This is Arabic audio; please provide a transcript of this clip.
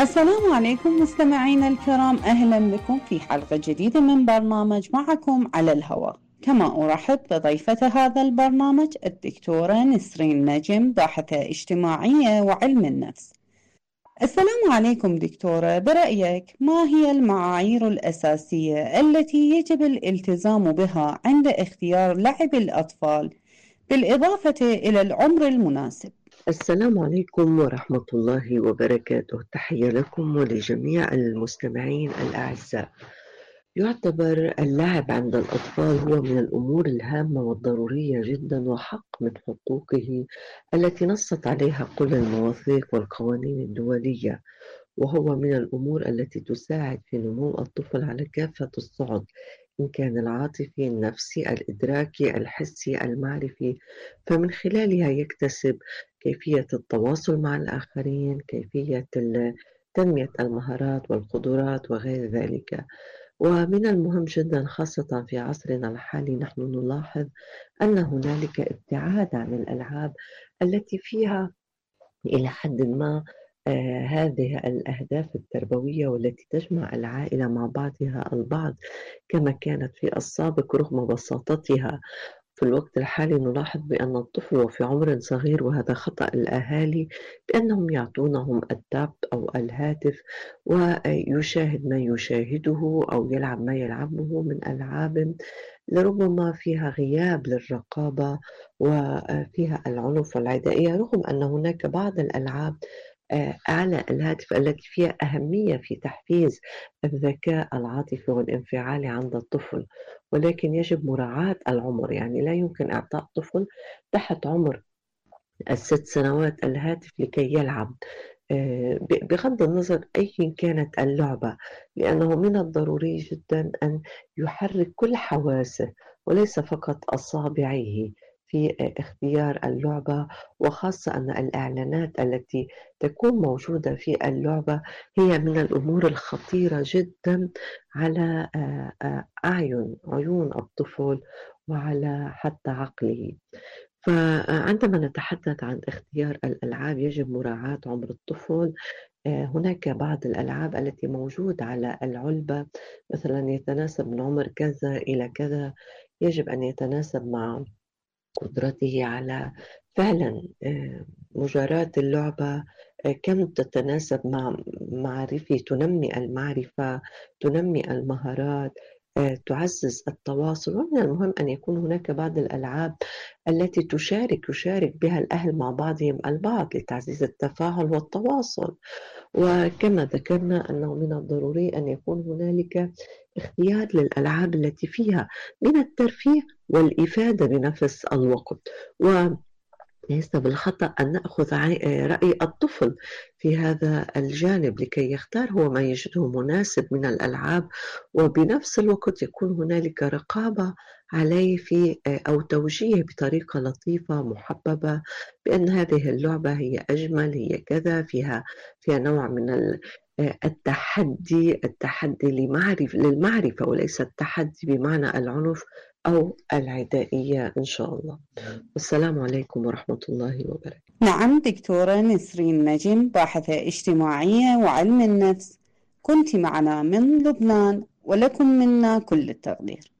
السلام عليكم مستمعينا الكرام، أهلا بكم في حلقة جديدة من برنامج معكم على الهواء. كما أرحب بضيفة هذا البرنامج الدكتورة نسرين نجم، باحثة اجتماعية وعلم النفس. السلام عليكم دكتورة، برأيك ما هي المعايير الأساسية التي يجب الالتزام بها عند اختيار لعب الأطفال بالإضافة إلى العمر المناسب؟ السلام عليكم ورحمة الله وبركاته. تحية لكم ولجميع المستمعين الأعزاء. يعتبر اللعب عند الأطفال هو من الأمور الهامة والضرورية جدا، وحق من حقوقه التي نصت عليها كل المواثيق والقوانين الدولية، وهو من الأمور التي تساعد في نمو الطفل على كافة الصعد، إن كان العاطفي، النفسي، الإدراكي، الحسي، المعرفي، فمن خلالها يكتسب كيفية التواصل مع الآخرين، كيفية تنمية المهارات والقدرات وغير ذلك. ومن المهم جدا خاصة في عصرنا الحالي نحن نلاحظ أن هنالك ابتعاد عن الألعاب التي فيها إلى حد ما هذه الأهداف التربوية والتي تجمع العائلة مع بعضها البعض كما كانت في السابق، رغم بساطتها. في الوقت الحالي نلاحظ بأن الطفل وفي عمر صغير، وهذا خطأ الأهالي، بأنهم يعطونهم التاب أو الهاتف ويشاهد ما يشاهده أو يلعب ما يلعبه من ألعاب لربما فيها غياب للرقابة وفيها العنف والعدائية، رغم أن هناك بعض الألعاب على الهاتف التي فيها أهمية في تحفيز الذكاء العاطفي والانفعالي عند الطفل، ولكن يجب مراعاة العمر. يعني لا يمكن إعطاء طفل تحت عمر ال6 سنوات الهاتف لكي يلعب، بغض النظر أي كانت اللعبة، لأنه من الضروري جدا أن يحرك كل حواسه وليس فقط أصابعه في اختيار اللعبة، وخاصة أن الإعلانات التي تكون موجودة في اللعبة هي من الأمور الخطيرة جدا على عيون الطفل وعلى حتى عقله. فعندما نتحدث عن اختيار الألعاب يجب مراعاة عمر الطفل. هناك بعض الألعاب التي موجود على العلبة مثلا يتناسب من عمر كذا إلى كذا، يجب أن يتناسب مع قدرته على فعلا مجاراة اللعبة، كم تتناسب مع معرفة، تنمي المعرفة، تنمي المهارات، تعزز التواصل. ومن المهم أن يكون هناك بعض الألعاب التي يشارك بها الأهل مع بعضهم البعض لتعزيز التفاعل والتواصل. وكما ذكرنا أنه من الضروري أن يكون هنالك اختيار للألعاب التي فيها من الترفيه والإفادة بنفس الوقت، وليس بالخطأ أن نأخذ رأي الطفل في هذا الجانب لكي يختار هو ما يجده مناسب من الألعاب، وبنفس الوقت يكون هنالك رقابة عليه في أو توجيه بطريقة لطيفة محببة بأن هذه اللعبة هي أجمل، هي كذا، فيها نوع من التحدي للمعرفة، وليس التحدي بمعنى العنف أو العدائية إن شاء الله. والسلام عليكم ورحمة الله وبركاته. نعم دكتورة نسرين نجم، باحثة اجتماعية وعلم النفس، كنت معنا من لبنان، ولكم منا كل التقدير.